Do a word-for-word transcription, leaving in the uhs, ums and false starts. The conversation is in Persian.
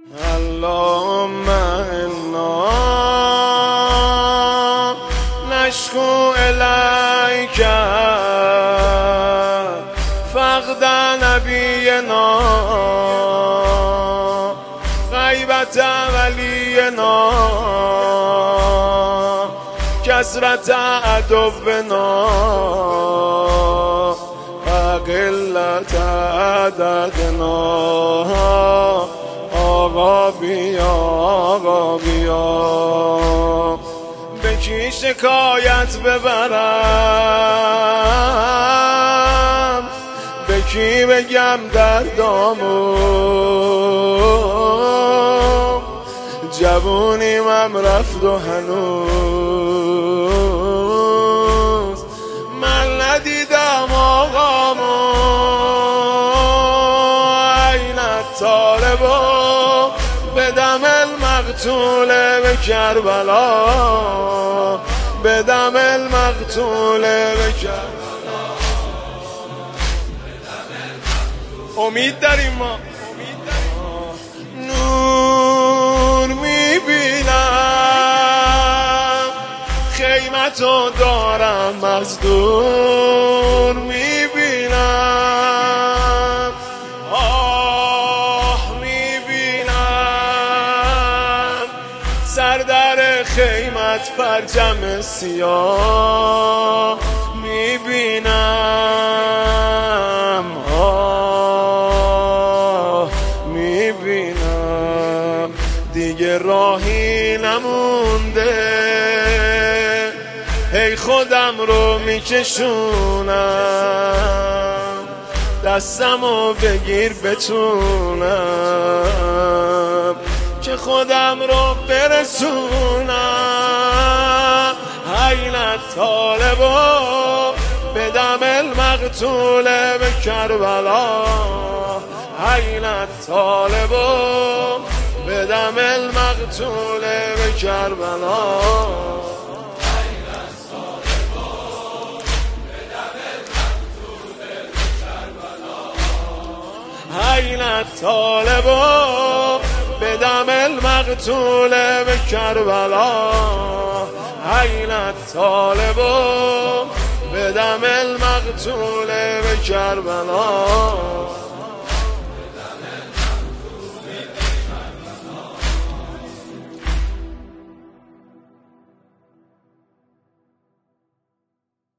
اللهم انا نشكو الیک فقد نبینا غیبت ولینا کثرت عدونا قلت عددنا. آقا بیا آقا بیا به کی شکایت ببرم، به کی بگم دردامو، جوونیم هم رفت و هنوز من ندیدم آقامو. این طالبا بدم المقتول به کربلا، بدم المقتول به کربلا. امید داریم ما، نور میبینم خیمتو دارم از دور میبینم، آه میبینم سر در خیمت پرچم سیاه میبینم، آه میبینم دیگه راهی نمونده، هی خودم رو میکشونم دستمو بگیر بتونم که خودم رو برسونم. این طالبا بدم المقتول به کربلا، این طالبا بدم المقتول به کربلا. این طالبا بدم المقتول به کربلا، این طالبا بدم المقتول به کربلا.